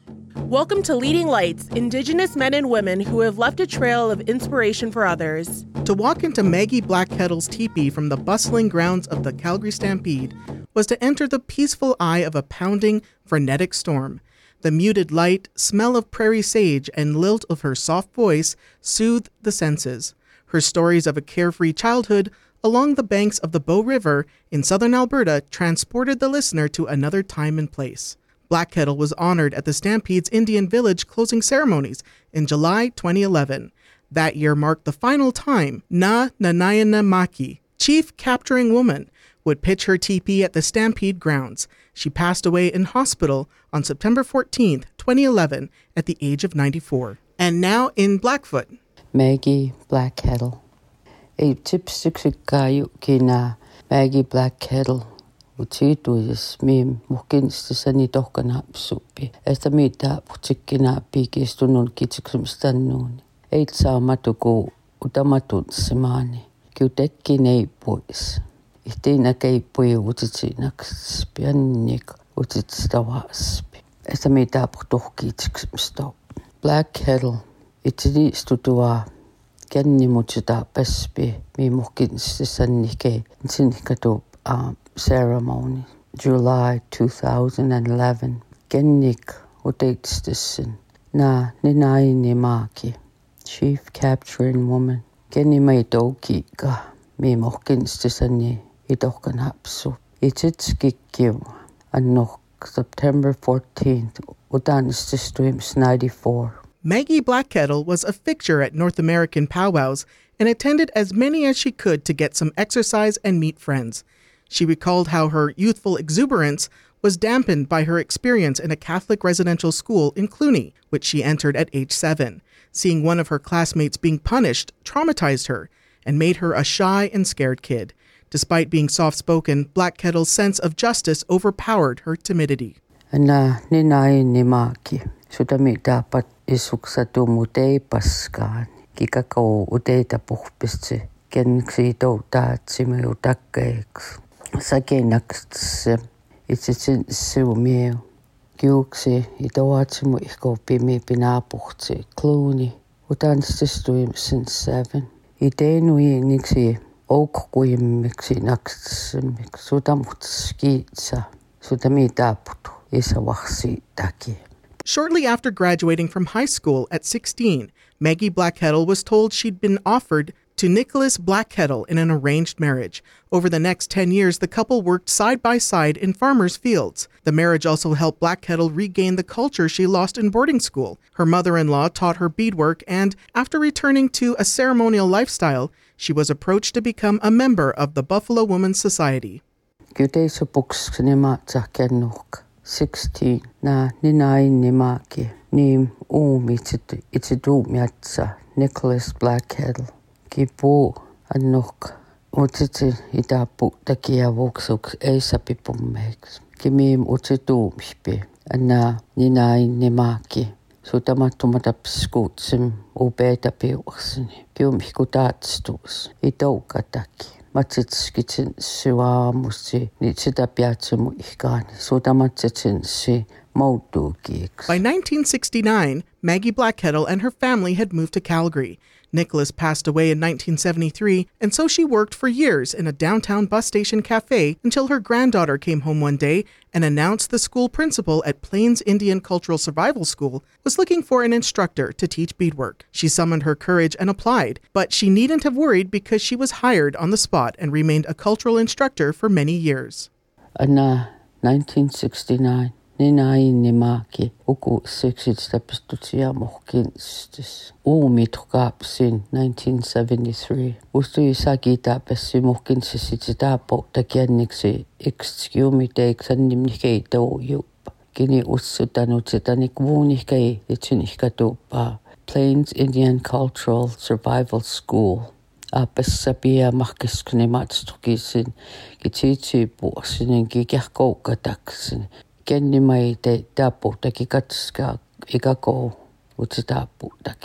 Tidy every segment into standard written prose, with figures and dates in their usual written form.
Welcome to Leading Lights, Indigenous men and women who have left a trail of inspiration for others. To walk into Maggie Blackkettle's teepee from the bustling grounds of the Calgary Stampede was to enter the peaceful eye of a pounding, frenetic storm. The muted light, smell of prairie sage, and lilt of her soft voice soothed the senses. Her stories of a carefree childhood along the banks of the Bow River in southern Alberta transported the listener to another time and place. Blackkettle was honored at the Stampede's Indian Village closing ceremonies in July 2011. That year marked the final time Na Nanayana Maki, chief capturing woman, would pitch her teepee at the Stampede grounds. She passed away in hospital on September 14, 2011, at the age of 94. And now in Blackfoot. Maggie Blackkettle. A tipsiksikkayu kina Maggie Blackkettle. Utituis mim mukinstisani tohkanapsupi. Esta mitä putikkinappi kistunun kitsiksumstannuuni. Eit saamatuku utamatutsimani. Kiutekkin ei pois. Ihtiinä keippui utitsinaks piannik utitstavaspi. Esta mitä putohkitsiksumstop. Blackkettle. Itinistutua kennimutsita pespi mi mukinstisani kei. Sinnikatu ceremony, July 2011. Kennik uteitstissin. Na ninaini maaki. Chief capturing woman. Kenni mai toukika. Mi mohkinstisani itohkan hapsu. Ititskikkiu. Annok September 14th. Utanististuims 94. Maggie Blackkettle was a fixture at North American powwows and attended as many as she could to get some exercise and meet friends. She recalled how her youthful exuberance was dampened by her experience in a Catholic residential school in Cluny, which she entered at age 7. Seeing one of her classmates being punished traumatized her and made her a shy and scared kid. Despite being soft-spoken, Blackkettle's sense of justice overpowered her timidity. Na ninaini maaki. Sudami dapat isuksatu mutei paskaan. Kikako uteita puhpisti. Kenksi toutaatsimme utakkeiksi. Sakenakse itse siumieu. Kiuksi itoatsimu ihko pimi pinapuhtsi Cluny. Utanstistuim since 7. Iteinui niksi oukkuimmiksi naktsimmiksi. Sutamuhtskiitsa. Sudami daputu. Isawahsi taki. Shortly after graduating from high school at 16, Maggie Blackkettle was told she'd been offered to Nicholas Blackkettle in an arranged marriage. Over the next 10 years, the couple worked side by side in farmers' fields. The marriage also helped Blackkettle regain the culture she lost in boarding school. Her mother-in-law taught her beadwork, and after returning to a ceremonial lifestyle, she was approached to become a member of the Buffalo Women's Society. 16 na ninaini maaki. Nim uumitsit itsituumiatsa Nicholas Blackkettle. Kipu annok utsitsi itapu takia vuksuks ei sapipummeiksi. Kimim utsituumihpi. Anna ninaini maaki. Sutamattumata pskuutsim upeita piuakseni. Kiumihku taatsistuus. Itoukataki. Matsitskitsin syvaamusi, niin sitä piatsimu ihkaani. Sutamatsitsinsi moutuukiiksi. By 1969, Maggie Blackkettle and her family had moved to Calgary. Nicholas passed away in 1973, and so she worked for years in a downtown bus station cafe until her granddaughter came home one day and announced the school principal at Plains Indian Cultural Survival School was looking for an instructor to teach beadwork. She summoned her courage and applied, but she needn't have worried because she was hired on the spot and remained a cultural instructor for many years. Anna 1969. Ninaini maaki uku seksistä pistutsia mohkinstis. Uumitkaapsin 1973. Ustui sakita pessi mohkinsisi tapo takianniksi ekskiumiteiksan nimnikei toujupa. Kini ussutanut sitä nikvuunikei itsinihkatupa Plains Indian Cultural Survival School. Apessa pia mahkiskuni matstukisin kitsitsipuaksinen kikähkoukataksin. Kenni mai te tapu taki katskaa ikako utsi tapu taki.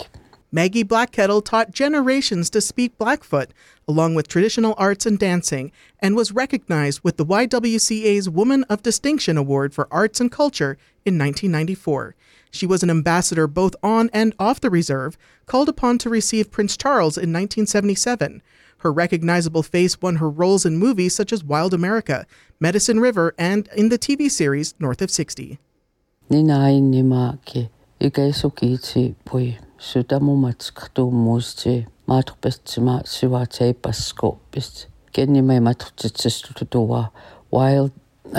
Maggie Blackkettle taught generations to speak Blackfoot, along with traditional arts and dancing, and was recognized with the YWCA's Woman of Distinction Award for Arts and Culture in 1994. She was an ambassador both on and off the reserve, called upon to receive Prince Charles in 1977. Her recognizable face won her roles in movies such as Wild America, Medicine River, and in the TV series North of 60. Sudamumats katuumusti maatupestima siwate paskopist. Kenni mai matutistutua Wild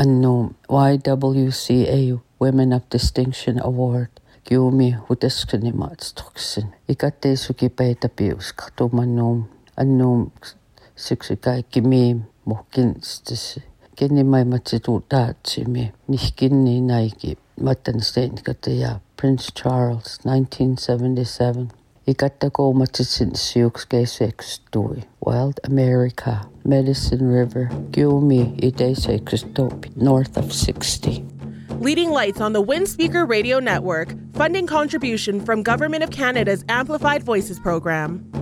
YWCA Women of Distinction Award. Kiumi hudeskani maatstruksin. Ikatte suki peita pius katumanum annum siksikai kimi mohkinstis. Kenni mai matitu taatsimi nihkinni naiki matanstein kateja. Prince Charles, 1977. Ikattako matitsin siukskesekstui. Wild America, Medicine River, Kiumi idesekstopi, North of 60. Leading Lights on the Windspeaker Radio Network, funding contribution from Government of Canada's Amplified Voices program.